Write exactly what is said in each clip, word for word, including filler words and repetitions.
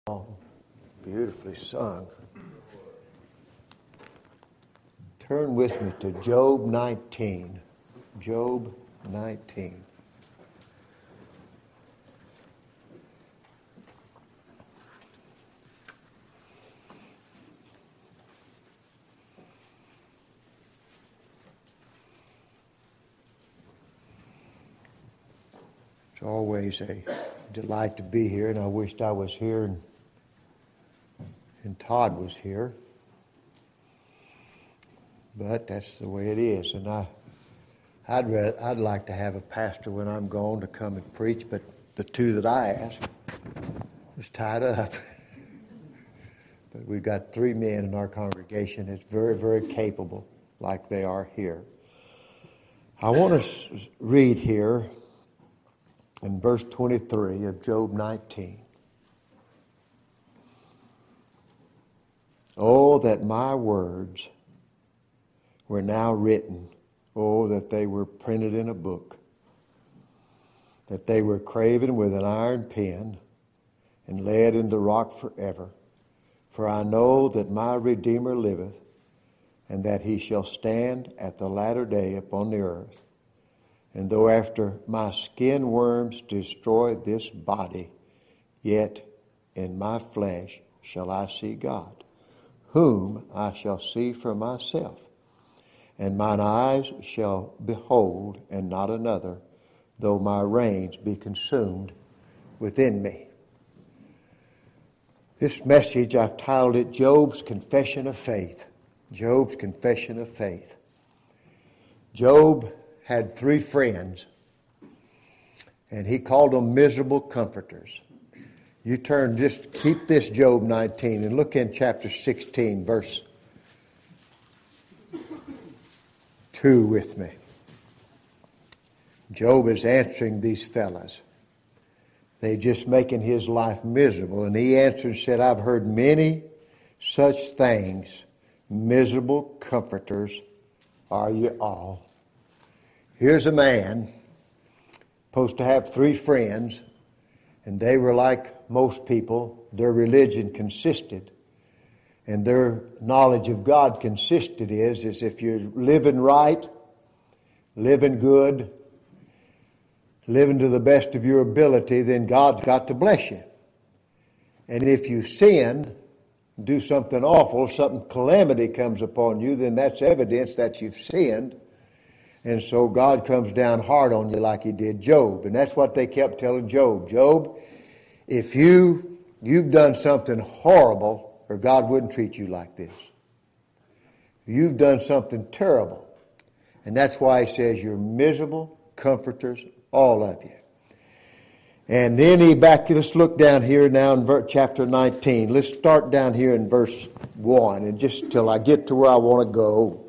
Oh, beautifully sung. Turn with me to Job nineteen. Job nineteen. It's always a delight to be here, and I wished I was here and, and Todd was here. But that's the way it is. And I, I'd read, I'd like to have a pastor when I'm gone to come and preach, but the two that I asked was tied up. But we've got three men in our congregation that's very, very capable, like they are here. I want to read here in verse twenty-three of Job nineteen. Oh, that my words were now written. Oh, that they were printed in a book. That they were graven with an iron pen and laid in the rock forever. For I know that my Redeemer liveth, and that he shall stand at the latter day upon the earth. And though after my skin worms destroy this body, yet in my flesh shall I see God, whom I shall see for myself. And mine eyes shall behold, and not another, though my reins be consumed within me. This message, I've titled it, Job's Confession of Faith. Job's Confession of Faith. Job had three friends, and he called them miserable comforters. You turn, just keep this Job nineteen and look in chapter sixteen, verse two with me. Job is answering these fellas. They're just making his life miserable. And he answered and said, I've heard many such things. Miserable comforters are you all. Here's a man supposed to have three friends, and they were like most people. Their religion consisted, and their knowledge of God consisted is, is if you're living right, living good, living to the best of your ability, then God's got to bless you. And if you sin, do something awful, something calamity comes upon you, then that's evidence that you've sinned. And so God comes down hard on you like he did Job. And that's what they kept telling Job. Job, if you, you've done something horrible, or God wouldn't treat you like this. You've done something terrible. And that's why he says you're miserable comforters, all of you. And then he back, let's look down here now in ver, chapter nineteen. Let's start down here in verse one, and just till I get to where I want to go.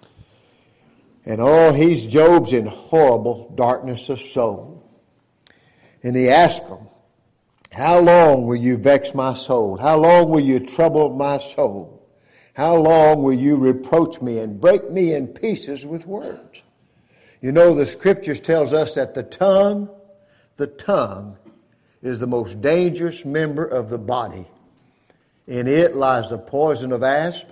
And oh, he's Job's in horrible darkness of soul. And he asked him, how long will you vex my soul? How long will you trouble my soul? How long will you reproach me and break me in pieces with words? You know, the scriptures tells us that the tongue, the tongue is the most dangerous member of the body. In it lies the poison of asp,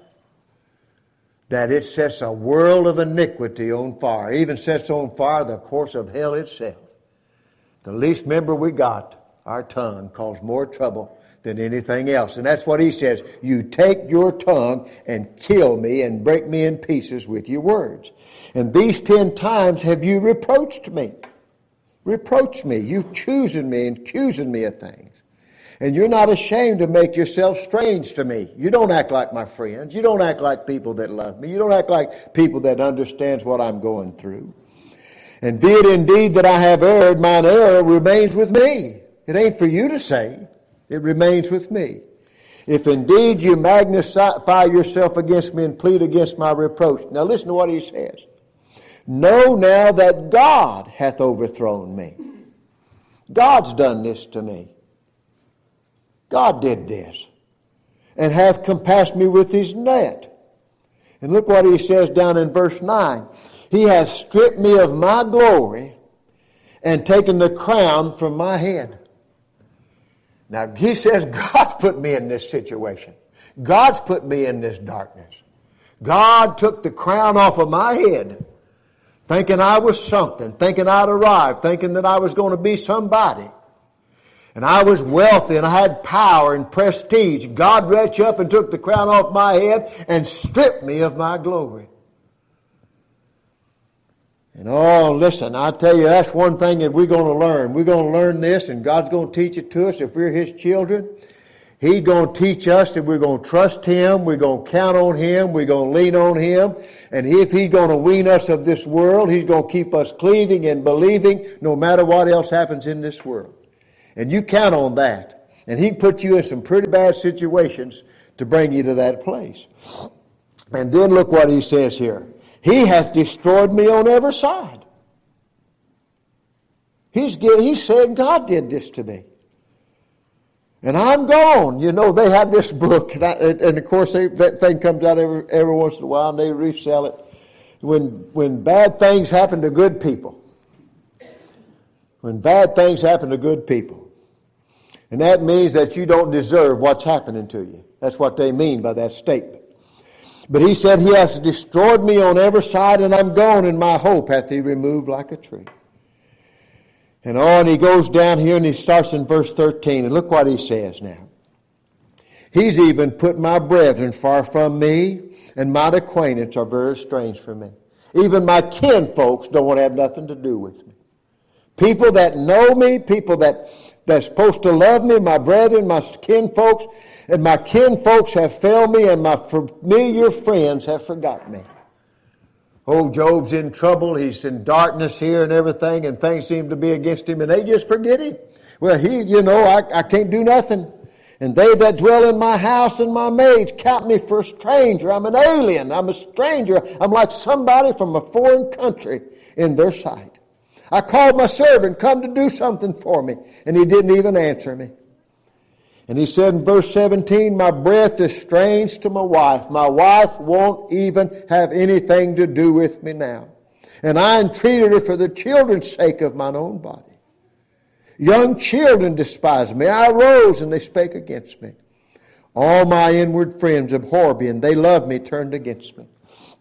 that it sets a world of iniquity on fire. It even sets on fire the course of hell itself. The least member we got, our tongue, caused more trouble than anything else. And that's what he says. You take your tongue and kill me and break me in pieces with your words. And these ten times have you reproached me. Reproached me. You've chosen me and accusing me of things. And you're not ashamed to make yourself strange to me. You don't act like my friends. You don't act like people that love me. You don't act like people that understands what I'm going through. And be it indeed that I have erred, mine error remains with me. It ain't for you to say. It remains with me. If indeed you magnify yourself against me and plead against my reproach. Now listen to what he says. Know now that God hath overthrown me. God's done this to me. God did this, and hath compassed me with his net. And look what he says down in verse nine. He hath stripped me of my glory and taken the crown from my head. Now, he says, God's put me in this situation. God's put me in this darkness. God took the crown off of my head, thinking I was something, thinking I'd arrived, thinking that I was going to be somebody. And I was wealthy and I had power and prestige. God reached up and took the crown off my head and stripped me of my glory. And oh, listen, I tell you, that's one thing that we're going to learn. We're going to learn this, and God's going to teach it to us if we're His children. He's going to teach us that we're going to trust Him, we're going to count on Him, we're going to lean on Him. And if He's going to wean us of this world, He's going to keep us cleaving and believing no matter what else happens in this world. And you count on that. And He put you in some pretty bad situations to bring you to that place. And then look what He says here. He hath destroyed me on every side. He's, he's saying God did this to me. And I'm gone. You know, they had this book, and, I, and of course they, that thing comes out every, every once in a while, and they resell it. When, when bad things happen to good people. When bad things happen to good people. And that means that you don't deserve what's happening to you. That's what they mean by that statement. But he said, He hath destroyed me on every side, and I'm gone, and my hope hath He removed like a tree. And on he goes down here, and he starts in verse thirteen, and look what he says now. He's even put my brethren far from me, and mine acquaintance are very strange from me. Even my kin folks don't want to have nothing to do with me. People that know me, people that that's supposed to love me, my brethren, my kin folks, and my kin folks have failed me, and my familiar friends have forgotten me. Oh, Job's in trouble. He's in darkness here and everything, and things seem to be against him, and they just forget him. Well, he, you know, I, I can't do nothing. And they that dwell in my house and my maids count me for a stranger. I'm an alien. I'm a stranger. I'm like somebody from a foreign country in their sight. I called my servant, come to do something for me, and he didn't even answer me. And he said in verse seventeen, my breath is strange to my wife. My wife won't even have anything to do with me now. And I entreated her for the children's sake of mine own body. Young children despise me. I arose and they spake against me. All my inward friends abhor me, and they love me turned against me.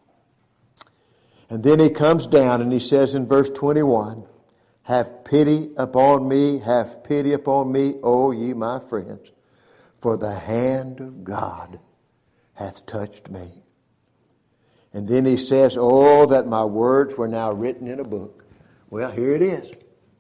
And then he comes down and he says in verse twenty-one, have pity upon me, have pity upon me, O ye my friends, for the hand of God hath touched me. And then he says, oh, that my words were now written in a book. Well, here it is.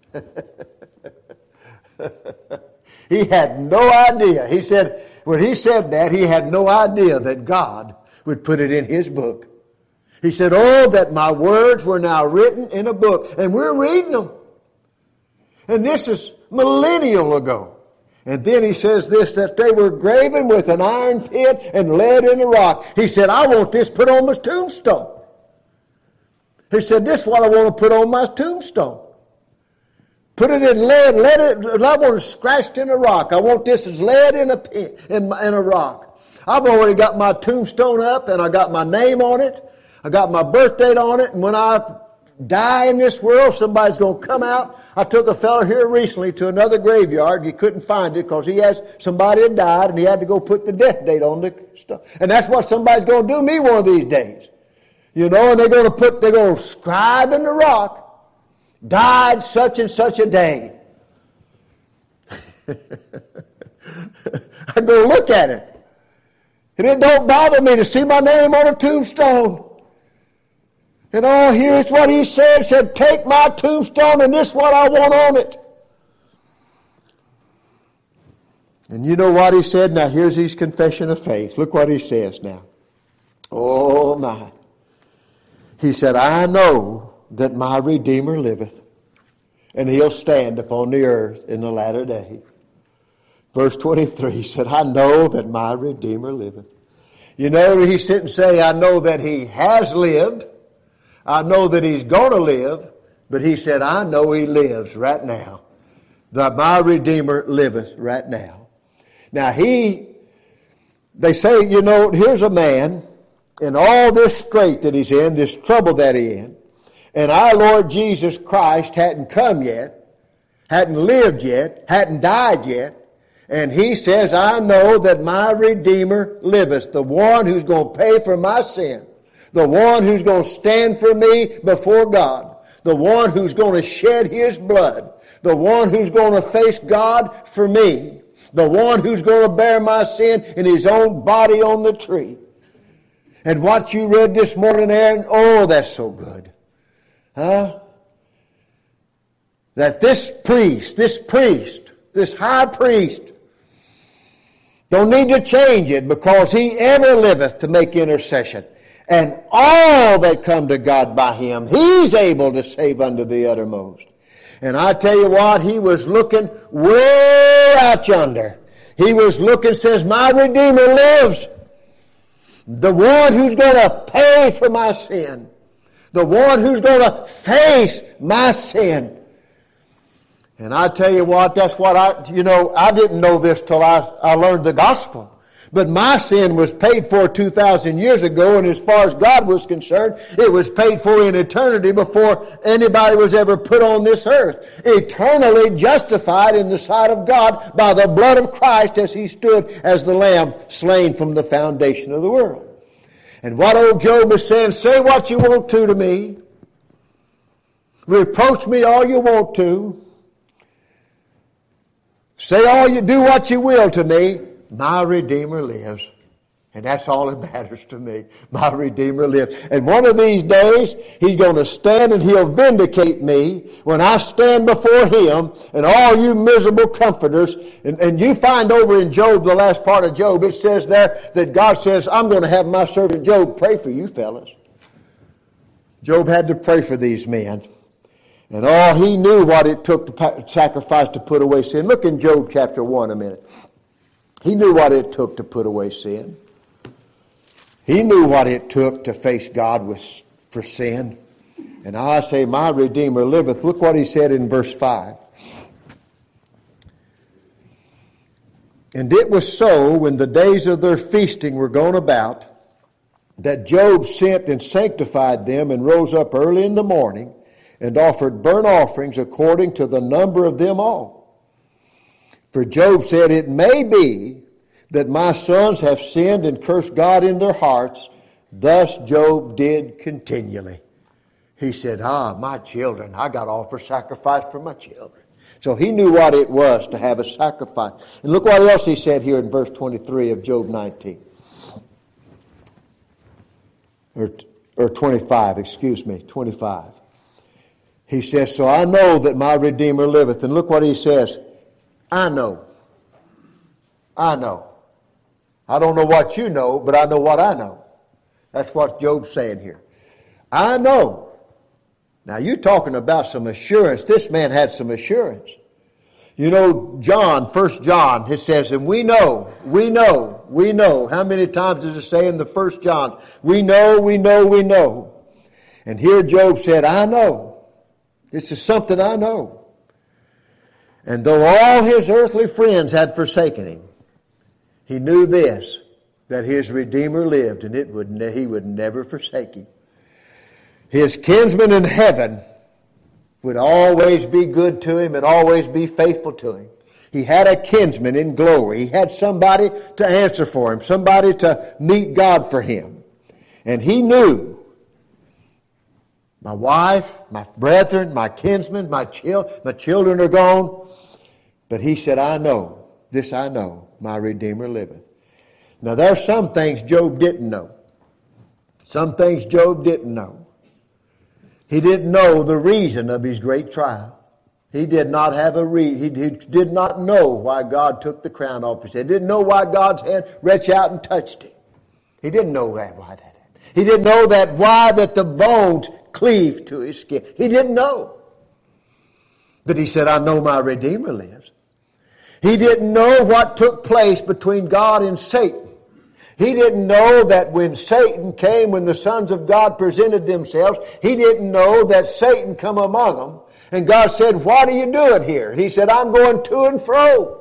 He had no idea. He said, when he said that, he had no idea that God would put it in his book. He said, oh, that my words were now written in a book. And we're reading them. And this is millennial ago. And then he says this, that they were graven with an iron pit and lead in a rock. He said, I want this put on my tombstone. He said, this is what I want to put on my tombstone. Put it in lead, let it, I want it scratched in a rock. I want this as lead in a pit, in, in a rock. I've already got my tombstone up, and I got my name on it. I got my birth date on it, and when I die in this world, somebody's going to come out. I took a fellow here recently to another graveyard. He couldn't find it because he has somebody had died, and he had to go put the death date on the stuff. And that's what somebody's going to do me one of these days. You know, and they're going to put, they're going to scribe in the rock, died such and such a day. I go look at it. And it don't bother me to see my name on a tombstone. And oh, here's what he said. He said, take my tombstone and this is what I want on it. And you know what he said? Now here's his confession of faith. Look what he says now. Oh my. He said, I know that my Redeemer liveth, and he'll stand upon the earth in the latter day. Verse twenty-three, he said, I know that my Redeemer liveth. You know, he sit and say, I know that he has lived. I know that he's going to live. But he said, I know he lives right now. That my Redeemer liveth right now. Now he, they say, you know, here's a man in all this strait that he's in, this trouble that he's in, and our Lord Jesus Christ hadn't come yet, hadn't lived yet, hadn't died yet, And he says, I know that my Redeemer liveth, the one who's going to pay for my sin, the one who's going to stand for me before God, the one who's going to shed his blood, the one who's going to face God for me, the one who's going to bear my sin in his own body on the tree. And what you read this morning, Aaron, oh, that's so good. Huh? That this priest, this priest, this high priest, don't need to change it, because he ever liveth to make intercession. And all that come to God by him, he's able to save unto the uttermost. And I tell you what, he was looking way out yonder. He was looking, says, my Redeemer lives. The one who's going to pay for my sin. The one who's going to face my sin. And I tell you what, that's what I, you know, I didn't know this till I, I learned the gospel. But my sin was paid for two thousand years ago, and as far as God was concerned, it was paid for in eternity before anybody was ever put on this earth. Eternally justified in the sight of God by the blood of Christ as he stood as the Lamb slain from the foundation of the world. And what old Job is saying, say what you want to to me. Reproach me all you want to. Say all you do what you will to me. My Redeemer lives. And that's all that matters to me. My Redeemer lives. And one of these days, he's going to stand and he'll vindicate me when I stand before him. And all you miserable comforters, and, and you find over in Job, the last part of Job, it says there that God says, I'm going to have my servant Job pray for you fellas. Job had to pray for these men. And oh, he knew what it took to sacrifice to put away sin. Look in Job chapter one a minute. He knew what it took to put away sin. He knew what it took to face God with, for sin. And I say, my Redeemer liveth. Look what he said in verse five. And it was so, when the days of their feasting were gone about, that Job sent and sanctified them, and rose up early in the morning, and offered burnt offerings according to the number of them all. For Job said, it may be that my sons have sinned and cursed God in their hearts. Thus Job did continually. He said, ah, my children, I got to offer sacrifice for my children. So he knew what it was to have a sacrifice. And look what else he said here in verse twenty-three of Job nineteen. Or, or twenty-five, excuse me, twenty-five. He says, so I know that my Redeemer liveth. And look what he says. I know. I know. I don't know what you know, but I know what I know. That's what Job's saying here. I know. Now you're talking about some assurance. This man had some assurance. You know, John, First John, it says, and we know, we know, we know. How many times does it say in the First John? We know, we know, we know. And here Job said, I know. This is something I know. And though all his earthly friends had forsaken him, he knew this, that his Redeemer lived, and it would ne- he would never forsake him. His kinsman in heaven would always be good to him and always be faithful to him. He had a kinsman in glory. He had somebody to answer for him, somebody to meet God for him. And he knew, my wife, my brethren, my kinsmen, my, chil- my children are gone. But he said, I know, this I know, my Redeemer liveth. Now there are some things Job didn't know. Some things Job didn't know. He didn't know the reason of his great trial. He did not have a reason. He, he did not know why God took the crown off his head. He didn't know why God's hand reached out and touched him. He didn't know that, why that happened. He didn't know that why that the bones cleaved to his skin. He didn't know. But he said, I know my Redeemer lives. He didn't know what took place between God and Satan. He didn't know that when Satan came, when the sons of God presented themselves, he didn't know that Satan come among them. And God said, what are you doing here? And he said, I'm going to and fro.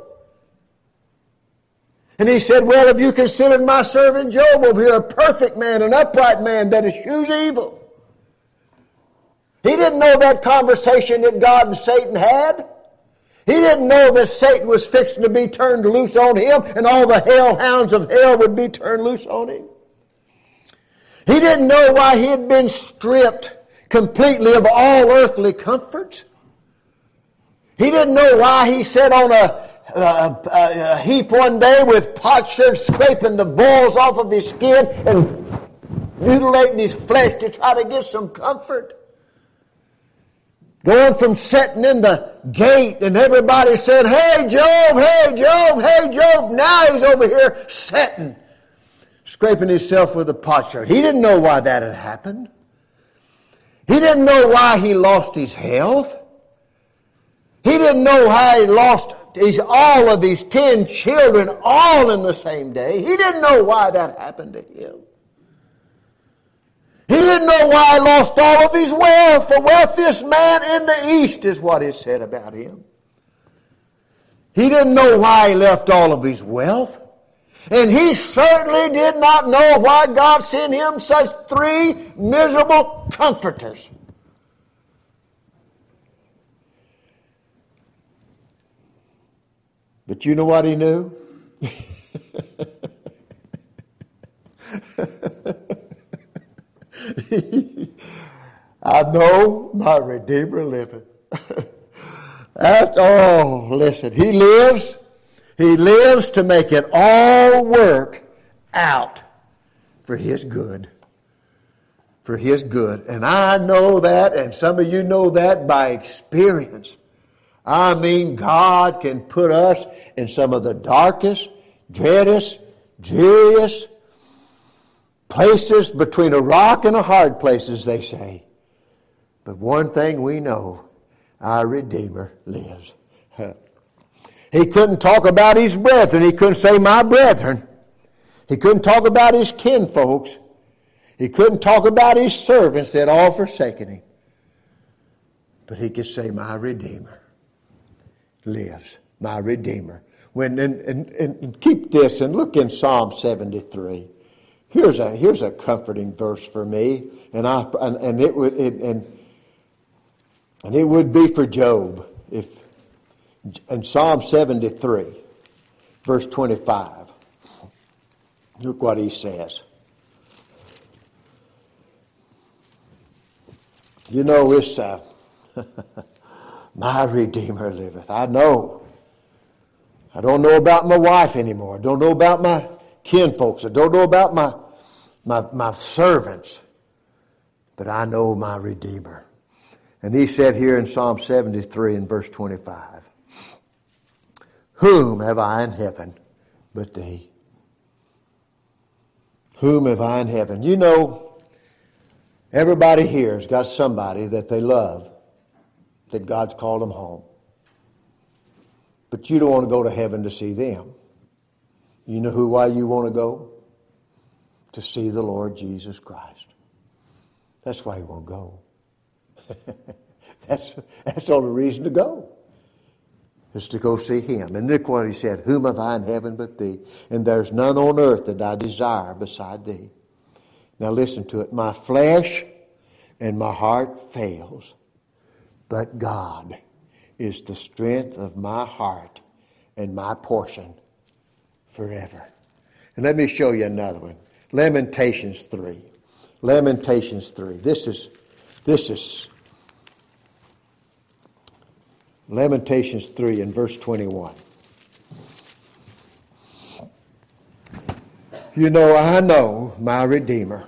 And he said, well, have you considered my servant Job over here, a perfect man, an upright man that eschews evil? He didn't know that conversation that God and Satan had. He didn't know that Satan was fixing to be turned loose on him and all the hellhounds of hell would be turned loose on him. He didn't know why he had been stripped completely of all earthly comforts. He didn't know why he sat on a, a, a heap one day with potsherds scraping the boils off of his skin and mutilating his flesh to try to get some comfort. Going from sitting in the gate and everybody said, "Hey Job, hey Job, hey Job." Now he's over here sitting, scraping himself with a potsherd. He didn't know why that had happened. He didn't know why he lost his health. He didn't know how he lost his, all of his ten children all in the same day. He didn't know why that happened to him. He didn't know why he lost all of his wealth. The wealthiest man in the East is what is said about him. He didn't know why he left all of his wealth. And he certainly did not know why God sent him such three miserable comforters. But you know what he knew? I know my Redeemer liveth. That's all. Listen, he lives. He lives to make it all work out for his good. For his good. And I know that, and some of you know that by experience. I mean, God can put us in some of the darkest, dreadest, dreariest places between a rock and a hard place, as they say. But one thing we know, our Redeemer lives. He couldn't talk about his brethren. He couldn't say, "My brethren." He couldn't talk about his kinfolks. He couldn't talk about his servants that all forsaken him. But he could say, "My Redeemer lives." My Redeemer. When and, and, and keep this and look in Psalm seventy-three. Here's a here's a comforting verse for me, and I and, and it would it, and and it would be for Job if in Psalm seventy-three, verse twenty-five. Look what he says. You know, it's uh, my Redeemer liveth. I know. I don't know about my wife anymore. I don't know about my kinfolks. I don't know about my, my, my servants. But I know my Redeemer. And he said here in Psalm seventy-three in verse twenty-five, "Whom have I in heaven but thee?" Whom have I in heaven? You know, everybody here has got somebody that they love, that God's called them home. But you don't want to go to heaven to see them. You know who? Why you want to go? To see the Lord Jesus Christ. That's why you want to go. that's, that's the only reason to go. Is to go see him. And look what he said, "Whom have I in heaven but thee? And there's none on earth that I desire beside thee." Now listen to it. "My flesh and my heart fails, but God is the strength of my heart and my portion forever." And let me show you another one. Lamentations three. Lamentations three. This is, this is Lamentations three and verse twenty-one. "You know, I know my Redeemer.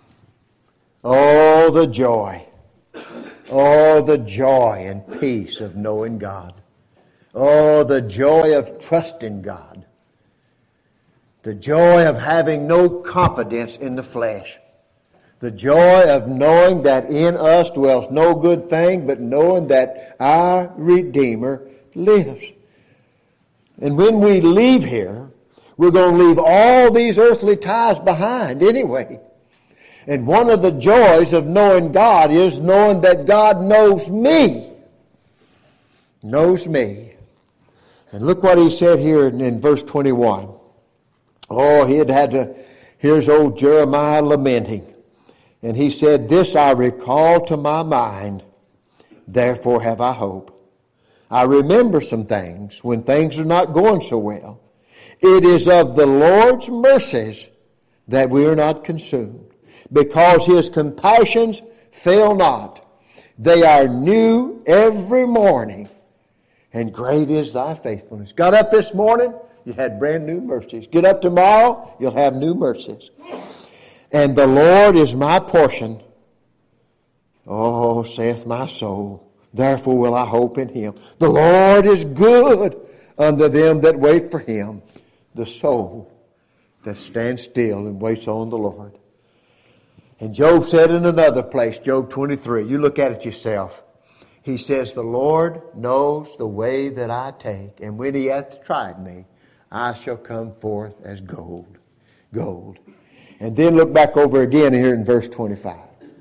Oh, the joy. Oh, the joy and peace of knowing God. Oh, the joy of trusting God. The joy of having no confidence in the flesh. The joy of knowing that in us dwells no good thing, but knowing that our Redeemer lives." And when we leave here, we're going to leave all these earthly ties behind anyway. And one of the joys of knowing God is knowing that God knows me. Knows me. And look what he said here in, in verse twenty-one. Oh, he had had to, here's old Jeremiah lamenting. And he said, "This I recall to my mind, therefore have I hope. I remember some things when things are not going so well. It is of the Lord's mercies that we are not consumed, because His compassions fail not. They are new every morning, and great is thy faithfulness. Got up this morning, you had brand new mercies. Get up tomorrow, you'll have new mercies. And the Lord is my portion. Oh, saith my soul, therefore will I hope in Him. The Lord is good unto them that wait for Him, the soul that stands still and waits on the Lord. And Job said in another place, Job twenty-three, you look at it yourself. He says, the Lord knows the way that I take, and when He hath tried me, I shall come forth as gold. Gold. And then look back over again here in verse twenty-five.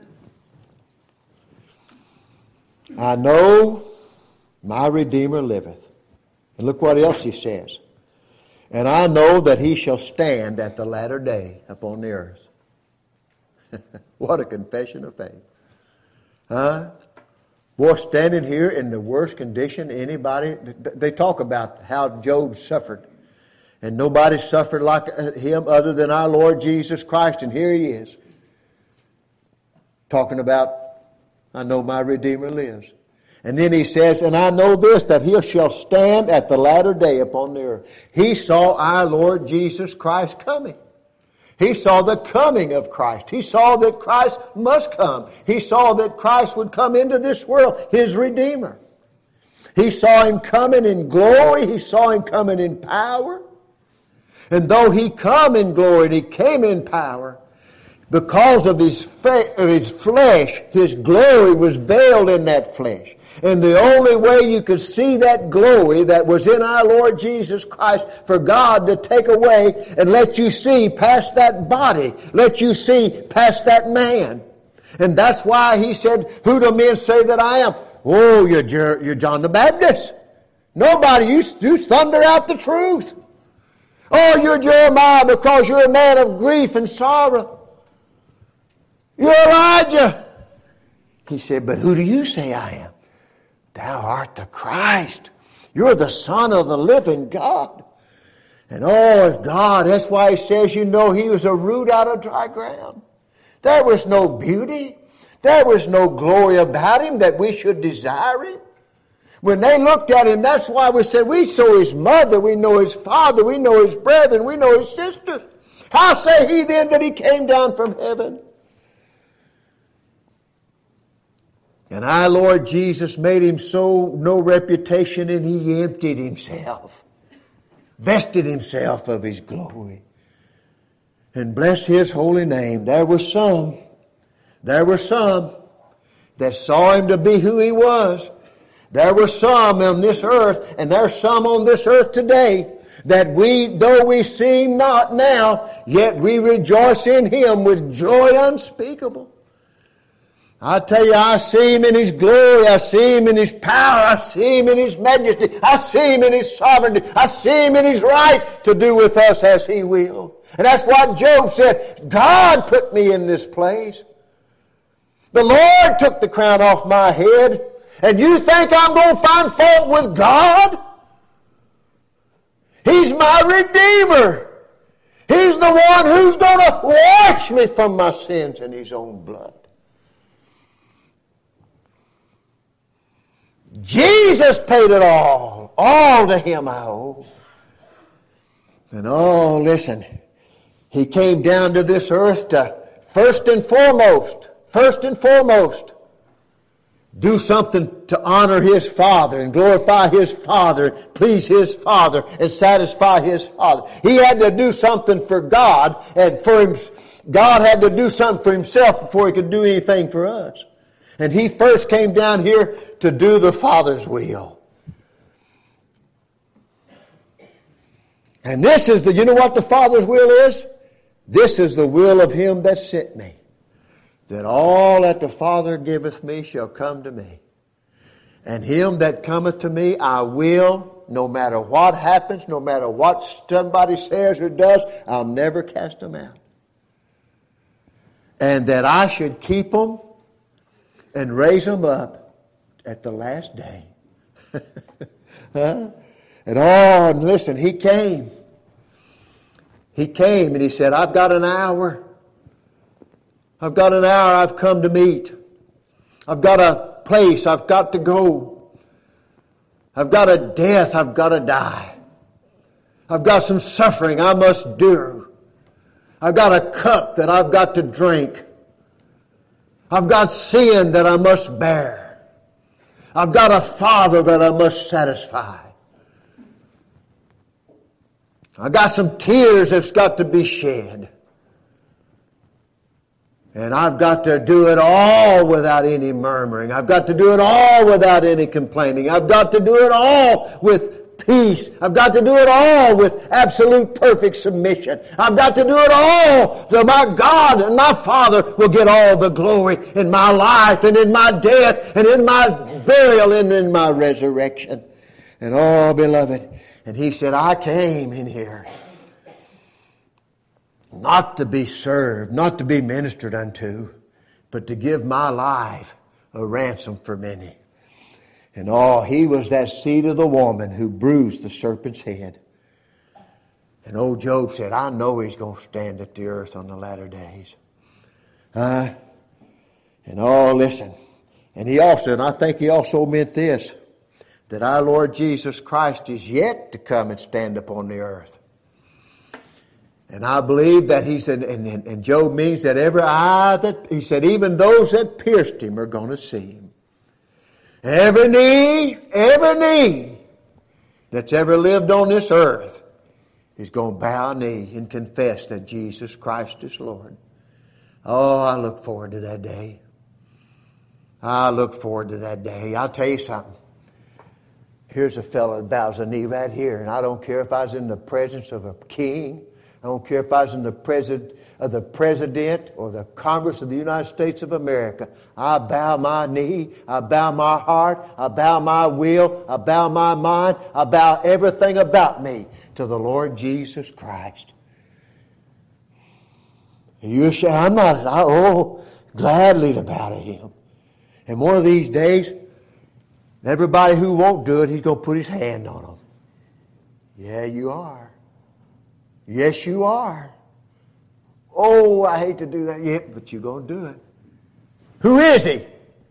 I know my Redeemer liveth. And look what else he says. And I know that He shall stand at the latter day upon the earth. What a confession of faith. Huh? Boy, standing here in the worst condition anybody, they talk about how Job suffered. And nobody suffered like him other than our Lord Jesus Christ. And here he is. Talking about, I know my Redeemer lives. And then he says, and I know this, that He shall stand at the latter day upon the earth. He saw our Lord Jesus Christ coming. He saw the coming of Christ. He saw that Christ must come. He saw that Christ would come into this world, His Redeemer. He saw Him coming in glory. He saw Him coming in power. And though He come in glory and He came in power, because of his, fa- of his flesh, His glory was veiled in that flesh. And the only way you could see that glory that was in our Lord Jesus Christ, for God to take away and let you see past that body, let you see past that man. And that's why He said, who do men say that I am? Oh, you're, Jer- you're John the Baptist. Nobody, you, you thunder out the truth. Oh, you're Jeremiah because you're a man of grief and sorrow. You're Elijah. He said, but who do you say I am? Thou art the Christ. You're the Son of the living God. And oh, if God, that's why He says, you know, He was a root out of dry ground. There was no beauty. There was no glory about Him that we should desire Him. When they looked at Him, that's why we said, we saw His mother, we know His father, we know His brethren, we know His sisters. How say He then that He came down from heaven? And our Lord Jesus made Him so no reputation, and He emptied Himself, vested Himself of His glory. And bless His holy name. There were some, there were some that saw Him to be who He was. There were some on this earth, and there's some on this earth today, that we, though we see Him not now, yet we rejoice in Him with joy unspeakable. I tell you, I see Him in His glory. I see Him in His power. I see Him in His majesty. I see Him in His sovereignty. I see Him in His right to do with us as He will. And that's what Job said. God put me in this place. The Lord took the crown off my head. And you think I'm going to find fault with God? He's my Redeemer. He's the one who's going to wash me from my sins in His own blood. Jesus paid it all. All to Him I owe. And oh, listen. He came down to this earth to first and foremost, first and foremost, do something to honor His Father and glorify His Father, please His Father and satisfy His Father. He had to do something for God, and for him, God had to do something for Himself before He could do anything for us. And He first came down here to do the Father's will. And this is the, you know what the Father's will is? This is the will of Him that sent me. That all that the Father giveth me shall come to me. And him that cometh to me I will, no matter what happens, no matter what somebody says or does, I'll never cast them out. And that I should keep them and raise them up at the last day. Huh? And oh, and listen, he came. He came and he said, I've got an hour. I've got an hour I've come to meet. I've got a place I've got to go. I've got a death I've got to die. I've got some suffering I must do. I've got a cup that I've got to drink. I've got sin that I must bear. I've got a Father that I must satisfy. I've got some tears that's got to be shed. And I've got to do it all without any murmuring. I've got to do it all without any complaining. I've got to do it all with peace. I've got to do it all with absolute perfect submission. I've got to do it all so my God and my Father will get all the glory in my life and in my death and in my burial and in my resurrection. And oh, beloved, and he said, I came in here not to be served, not to be ministered unto, but to give my life a ransom for many. And oh, he was that seed of the woman who bruised the serpent's head. And old Job said, I know he's going to stand at the earth on the latter days. Uh, and oh, listen. And he also, and I think he also meant this, that our Lord Jesus Christ is yet to come and stand upon the earth. And I believe that he said, and, and, and Job means that every eye that, he said, even those that pierced him are going to see him. Every knee, every knee that's ever lived on this earth is going to bow a knee and confess that Jesus Christ is Lord. Oh, I look forward to that day. I look forward to that day. I'll tell you something. Here's a fellow that bows a knee right here, and I don't care if I was in the presence of a king. I don't care if I was in the president, uh, the president or the Congress of the United States of America. I bow my knee. I bow my heart. I bow my will. I bow my mind. I bow everything about me to the Lord Jesus Christ. You say, I'm not, I, oh, gladly to bow to Him. And one of these days, everybody who won't do it, He's going to put His hand on them. Yeah, you are. Yes, you are. Oh, I hate to do that yet, but you're going to do it. Who is He?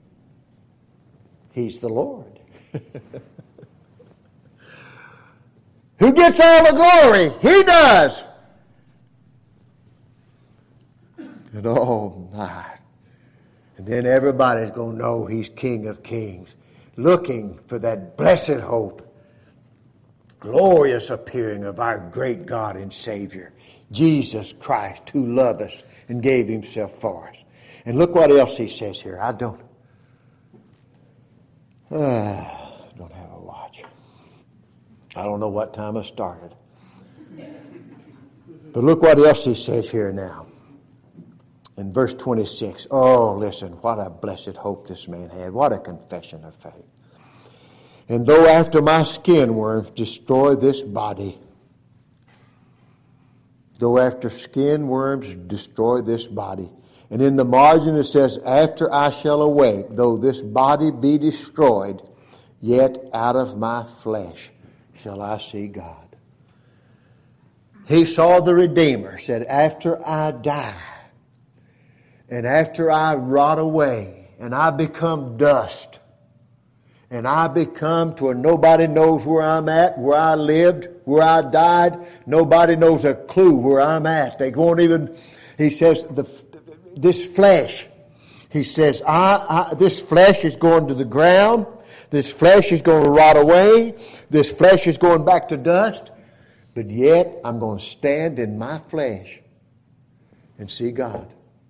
He's the Lord. Who gets all the glory? He does. And oh my. And then everybody's going to know He's King of Kings, looking for that blessed hope. Glorious appearing of our great God and Savior, Jesus Christ, who loved us and gave Himself for us. And look what else He says here. I don't, uh, don't have a watch. I don't know what time I started. But look what else He says here now. In verse twenty-six. Oh, listen, what a blessed hope this man had. What a confession of faith. And though after my skin worms destroy this body, though after skin worms destroy this body, and in the margin it says, after I shall awake, though this body be destroyed, yet out of my flesh shall I see God. He saw the Redeemer, said, after I die, and after I rot away, and I become dust, and I become to where nobody knows where I'm at, where I lived, where I died. Nobody knows a clue where I'm at. They won't even, he says, the, this flesh, he says, I, I, this flesh is going to the ground. This flesh is going to rot away. This flesh is going back to dust. But yet I'm going to stand in my flesh and see God.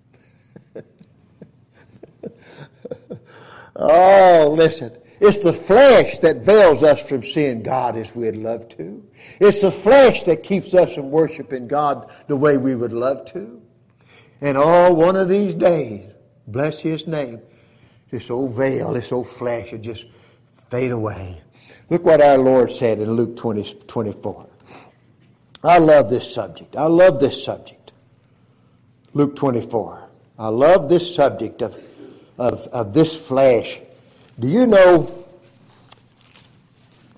Oh, listen. It's the flesh that veils us from seeing God as we'd love to. It's the flesh that keeps us from worshiping God the way we would love to. And oh, one of these days, bless His name, this old veil, this old flesh will just fade away. Look what our Lord said in Luke twenty, twenty-four. I love this subject. I love this subject. Luke twenty-four. I love this subject of, of, of this flesh. Do you know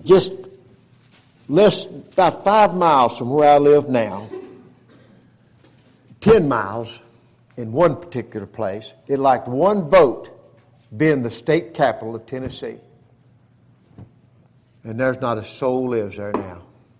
just less, about five miles from where I live now, ten miles in one particular place, it lacked one vote being the state capital of Tennessee. And there's not a soul lives there now.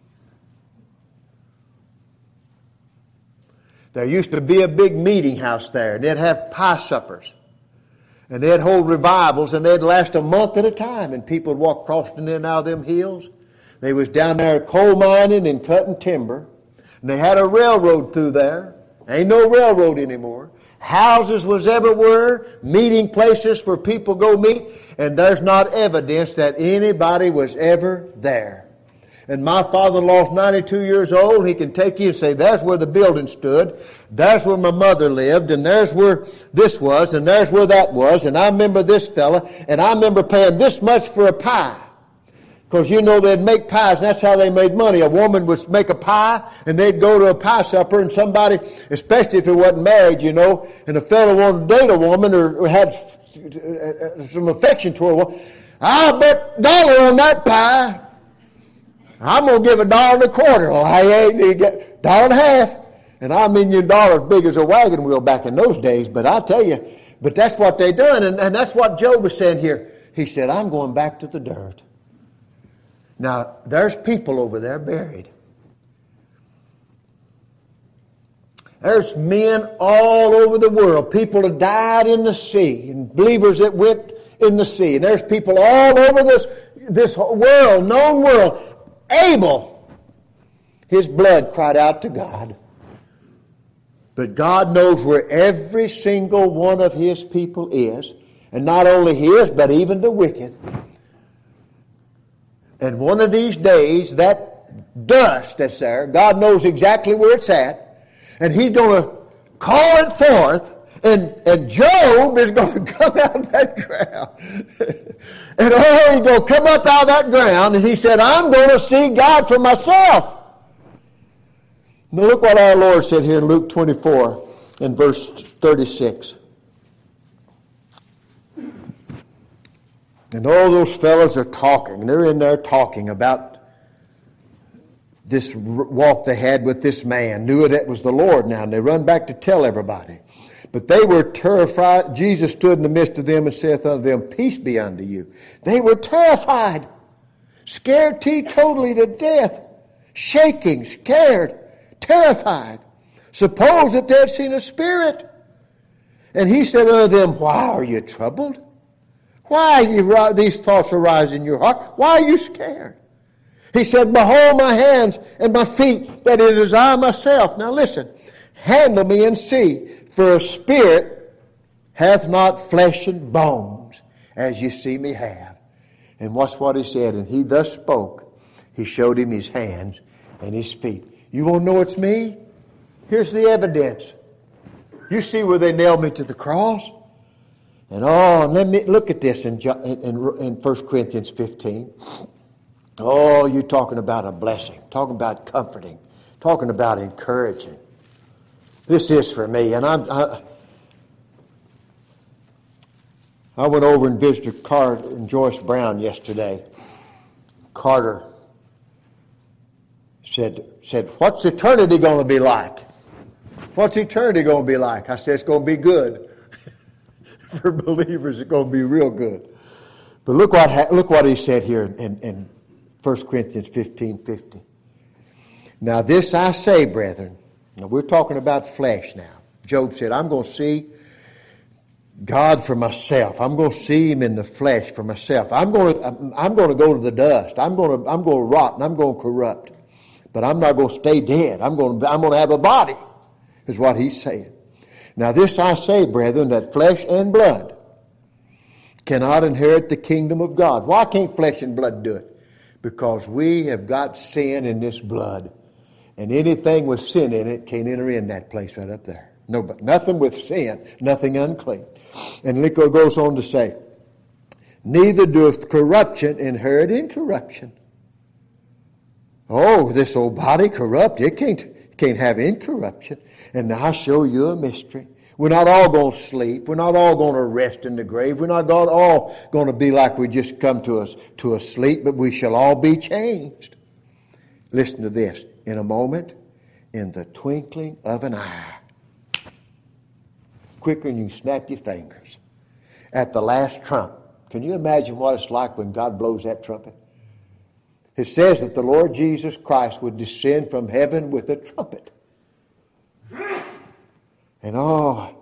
There used to be a big meeting house there, and they'd have pie suppers. And they'd hold revivals, and they'd last a month at a time, and people would walk across in and out of them hills. They was down there coal mining and cutting timber. And they had a railroad through there. Ain't no railroad anymore. Houses was everywhere, meeting places for people go meet, and there's not evidence that anybody was ever there. And my father-in-law's ninety-two years old. He can take you and say, there's where the building stood. There's where my mother lived. And there's where this was. And there's where that was. And I remember this fella. And I remember paying this much for a pie. Because, you know, they'd make pies, and that's how they made money. A woman would make a pie, and they'd go to a pie supper, and somebody, especially if it wasn't married, you know, and a fellow wanted to date a woman or, or had some affection toward her, I'll bet a dollar on that pie. I'm going to give a dollar and a quarter. Well, I ain't you get a dollar and a half. And I mean you dollar as big as a wagon wheel back in those days. But I tell you, but that's what they done. And, and that's what Job was saying here. He said, I'm going back to the dirt. Now, there's people over there buried. There's men all over the world. People that died in the sea and believers that went in the sea. And there's people all over this, this world, known world. Abel, his blood cried out to God. But God knows where every single one of His people is. And not only His, but even the wicked. And one of these days, that dust that's there, God knows exactly where it's at. And He's going to call it forth. And, and Job is going to come out of that ground. And oh, he's going to come up out of that ground. And he said, I'm going to see God for myself. Now look what our Lord said here in Luke twenty-four and verse thirty-six. And all those fellows are talking. They're in there talking about this walk they had with this man. Knew it, it was the Lord now. And they run back to tell everybody. But they were terrified. Jesus stood in the midst of them and saith unto them, peace be unto you. They were terrified. Scared teetotally to death. Shaking, scared, terrified. Suppose that they had seen a spirit. And He said unto them, why are you troubled? Why are you, these thoughts arise in your heart? Why are you scared? He said, behold my hands and my feet, that it is I myself. Now listen, handle me and see. For a spirit hath not flesh and bones, as you see me have. And watch what He said. And He thus spoke. He showed him His hands and His feet. You want to know it's me? Here's the evidence. You see where they nailed me to the cross? And oh, and let me look at this in, in, in First Corinthians fifteen. Oh, you're talking about a blessing. Talking about comforting. Talking about encouraging. This is for me. And I'm, I, I went over and visited Carter and Joyce Brown yesterday. Carter said, said, what's eternity going to be like? What's eternity going to be like? I said, it's going to be good. For believers, it's going to be real good. But look what look what he said here in, in First Corinthians fifteen fifty. Now this I say, brethren. Now we're talking about flesh now. Job said, I'm going to see God for myself. I'm going to see Him in the flesh for myself. I'm going to, I'm going to go to the dust. I'm going to, I'm going to rot and I'm going to corrupt. But I'm not going to stay dead. I'm going to, I'm going to have a body, is what he's saying. Now this I say, brethren, that flesh and blood cannot inherit the kingdom of God. Why can't flesh and blood do it? Because we have got sin in this blood. And anything with sin in it can't enter in that place right up there. No, but nothing with sin, nothing unclean. And Lico goes on to say, neither doeth corruption inherit incorruption. Oh, this old body corrupt, it can't, can't have incorruption. And now I'll show you a mystery. We're not all going to sleep. We're not all going to rest in the grave. We're not all going to be like we just come to us to a sleep, but we shall all be changed. Listen to this. In a moment, in the twinkling of an eye, quicker than you snap your fingers, at the last trump. Can you imagine what it's like when God blows that trumpet? It says that the Lord Jesus Christ would descend from heaven with a trumpet. And oh,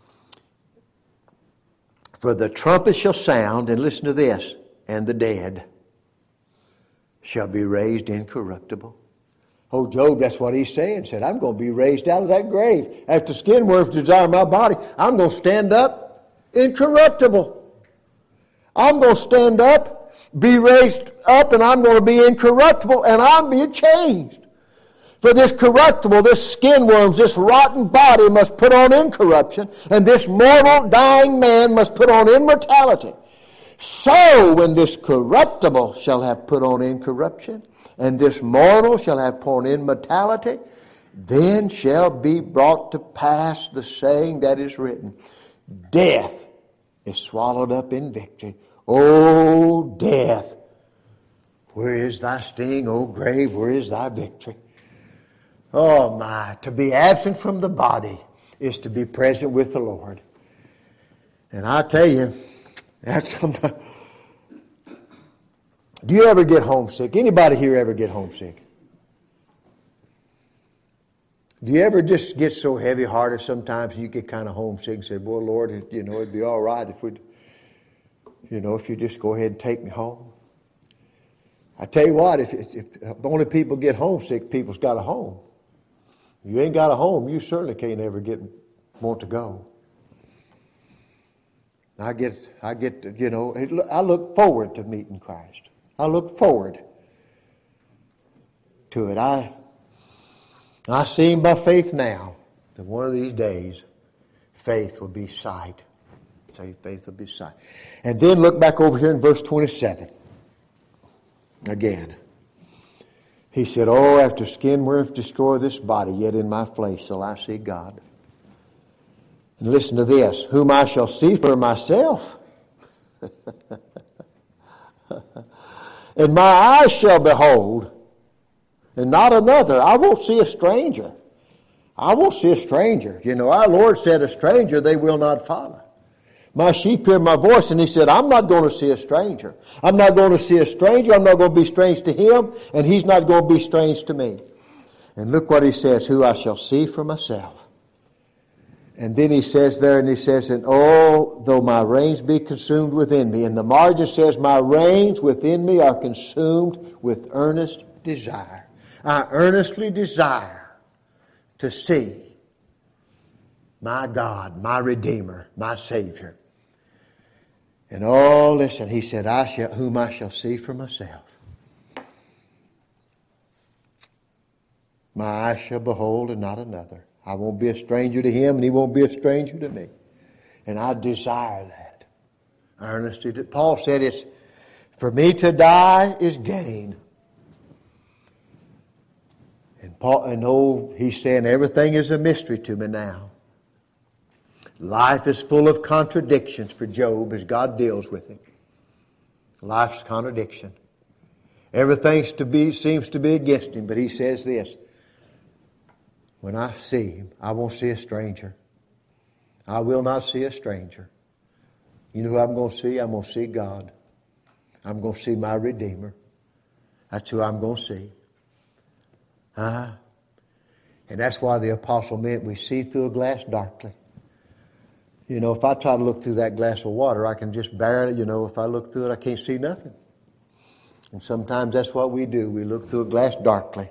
for the trumpet shall sound, and listen to this, and the dead shall be raised incorruptible. Oh, Job, that's what he's saying. Said, I'm going to be raised out of that grave. After skin worms desire my body, I'm going to stand up incorruptible. I'm going to stand up, be raised up, and I'm going to be incorruptible, and I'm being changed. For this corruptible, this skin worms, this rotten body must put on incorruption, and this mortal dying man must put on immortality. So when this corruptible shall have put on incorruption, and this mortal shall have put on immortality, then shall be brought to pass the saying that is written, death is swallowed up in victory. O death, where is thy sting? O grave, where is thy victory? Oh my, to be absent from the body is to be present with the Lord. And I tell you, that's sometimes. Do you ever get homesick? Anybody here ever get homesick? Do you ever just get so heavy-hearted sometimes you get kind of homesick and say, boy, Lord, you know, it'd be all right if we'd, you know, if you just go ahead and take me home. I tell you what, if, if, if only people get homesick, people's got a home. You ain't got a home, you certainly can't ever get want to go. I get, I get, you know, I look forward to meeting Christ. I look forward to it. I, I see by faith now that one of these days, faith will be sight. Say faith will be sight. And then look back over here in verse twenty-seven. Again. He said, oh, after skin worms destroy this body, yet in my flesh shall I see God. And listen to this, whom I shall see for myself. And my eyes shall behold, and not another. I won't see a stranger. I won't see a stranger. You know, our Lord said, a stranger they will not follow. My sheep hear my voice, and he said, I'm not going to see a stranger. I'm not going to see a stranger. I'm not going to be strange to him, and he's not going to be strange to me. And look what he says, who I shall see for myself. And then he says there, and he says, and oh, though my reins be consumed within me. And the margin says, my reins within me are consumed with earnest desire. I earnestly desire to see my God, my Redeemer, my Savior. And oh, listen, he said, I shall, whom I shall see for myself. My eyes shall behold and not another. I won't be a stranger to him, and he won't be a stranger to me. And I desire that. Earnestly. Paul said, it's for me to die is gain. And Paul, and oh, he's saying everything is a mystery to me now. Life is full of contradictions for Job as God deals with him. Life's contradiction. Everything to be, seems to be against him, but he says this, when I see him, I won't see a stranger. I will not see a stranger. You know who I'm going to see? I'm going to see God. I'm going to see my Redeemer. That's who I'm going to see. Uh-huh. And that's why the apostle meant we see through a glass darkly. You know, if I try to look through that glass of water, I can just barely, you know, if I look through it, I can't see nothing. And sometimes that's what we do. We look through a glass darkly.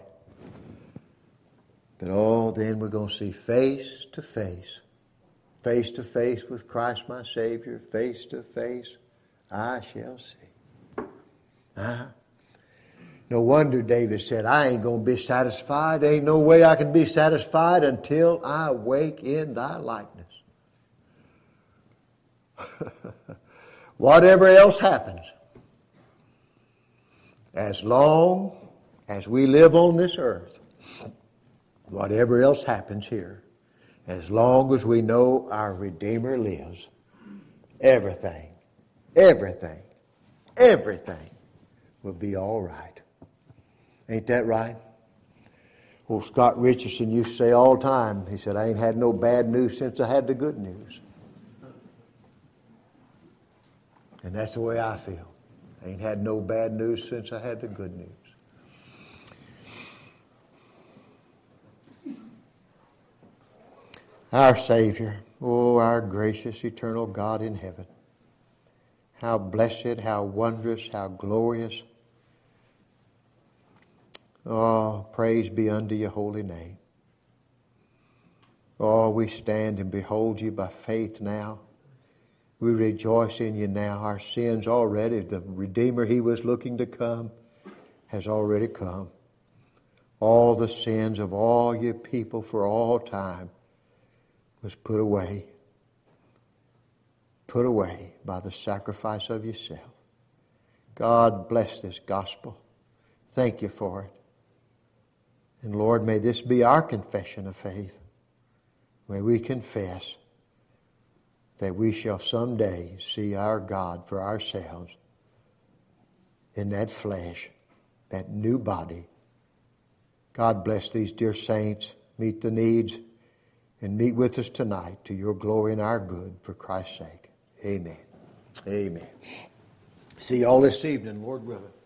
But oh, then we're going to see face to face. Face to face with Christ my Savior. Face to face, I shall see. Uh-huh. No wonder David said, I ain't going to be satisfied. There ain't no way I can be satisfied until I wake in thy likeness. Whatever else happens, as long as we live on this earth, whatever else happens here, As long as we know our Redeemer lives, everything, everything, everything will be all right. Ain't that right? Well, Scott Richardson used to say all the time, he said, I ain't had no bad news since I had the good news. And that's the way I feel. I ain't had no bad news since I had the good news. Our Savior, oh, our gracious, eternal God in heaven. How blessed, how wondrous, how glorious. Oh, praise be unto your holy name. Oh, we stand and behold you by faith now. We rejoice in you now. Our sins already, the Redeemer he was looking to come has already come. All the sins of all your people for all time was put away. Put away by the sacrifice of yourself. God bless this gospel. Thank you for it. And Lord, may this be our confession of faith. May we confess that we shall someday see our God for ourselves in that flesh, that new body. God bless these dear saints. Meet the needs and meet with us tonight to your glory and our good for Christ's sake. Amen. Amen. See you all this evening, Lord willing.